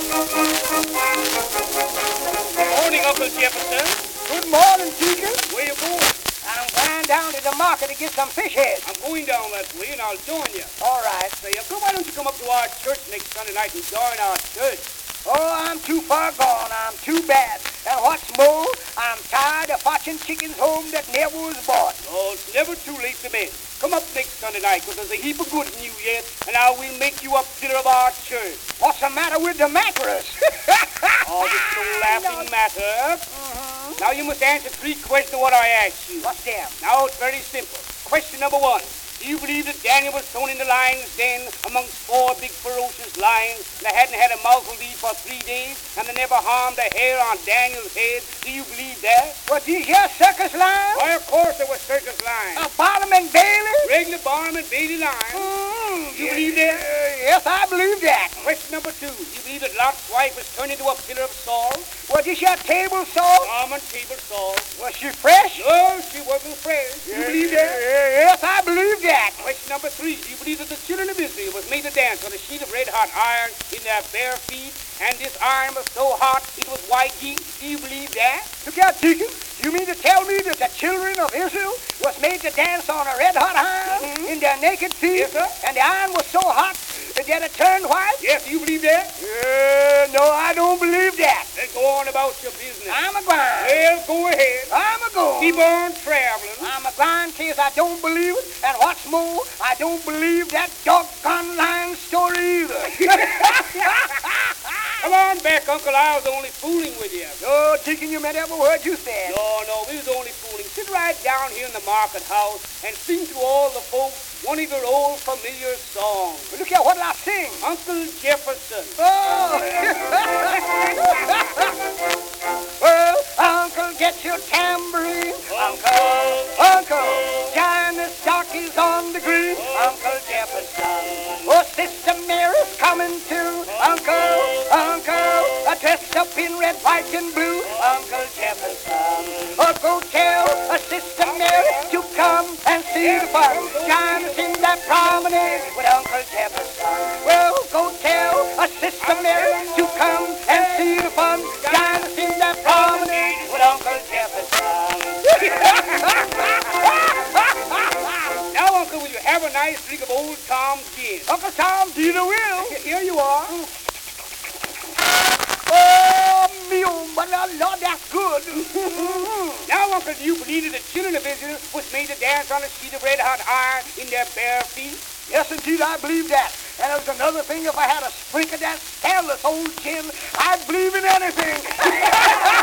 Morning, Uncle Jefferson. Good morning, Deacon. Where you going? I'm going down to the market to get some fish heads. I'm going down that way, and I'll join you. All right. Say, why don't you come up to our church next Sunday night and join our church? Oh, I'm too far gone. I'm too bad. And what's more, I'm tired of watching chickens home that never was bought. Oh, it's never too late to mend. Come up next Sunday night, because there's a heap of good in you yet, and I will make you a pillar of our church. What's the matter with the mattress? Oh, this no laughing matter. Now you must answer 3 questions to what I asked you. What's them? Now it's very simple. Question number 1. Do you believe that Daniel was thrown in the lion's den amongst 4 big ferocious lions, and they hadn't had a mouthful to eat for 3 days, and they never harmed a hair on Daniel's head? Do you believe that? Was these here circus lions? Why, of course there were circus lions. Barnum and Bailey? Regular Barnum and Bailey lions. You believe that? Yes, I believe that. Question number 2. You believe that Lot's wife was turned into a pillar of salt? Was this your table salt? Common table salt. Was she fresh? No, she wasn't fresh. You believe that? Yes, I believe that. Question number 3. Do you believe that the children of Israel was made to dance on a sheet of red-hot iron in their bare feet, and this iron was so hot it was white heat? Do you believe that? Look out, Deacon. You mean to tell me that the children of Israel was made to dance on a red-hot iron in their naked feet? Yes, sir. And the iron was so hot that it turned white? Yes, do you believe that? No, I don't believe that. Then go on about your business. I'm a grind. Well, go ahead. I'm a go. Keep on traveling. I'm a grind case I don't believe it. And what's more, I don't believe that doggone lion story either. Come on back, Uncle. I was only fooling with you. No, Deacon, you meant every word you said. No, we was only fooling. Sit right down here in the market house and sing to all the folks one of your old familiar songs. Look here, what'll I sing? Uncle Jefferson. Oh! Well, Uncle, get your tambourine. Uncle, join the stockies on the green. Uncle Jefferson. Oh, Sister Mary's coming too. Uncle, dressed up in red, white, and blue. Uncle Jefferson. Oh, go tell Sister Mary to come and see the fun. Join us in that promenade with Uncle Jefferson. Well, go tell Sister Mary to come and see the fun. Join us in that promenade with Uncle Jefferson. Now, Uncle, will you have a nice drink of Old Tom gin? Uncle Tom, Dina will. Here you are. Oh, me, oh, Lord, that's good. Now, Uncle, do you believe that the children of Israel was made to dance on a sheet of red-hot iron in their bare feet? Yes, indeed, I believe that. And there's another thing, if I had a sprink of that scandalous old gin, I'd believe in anything.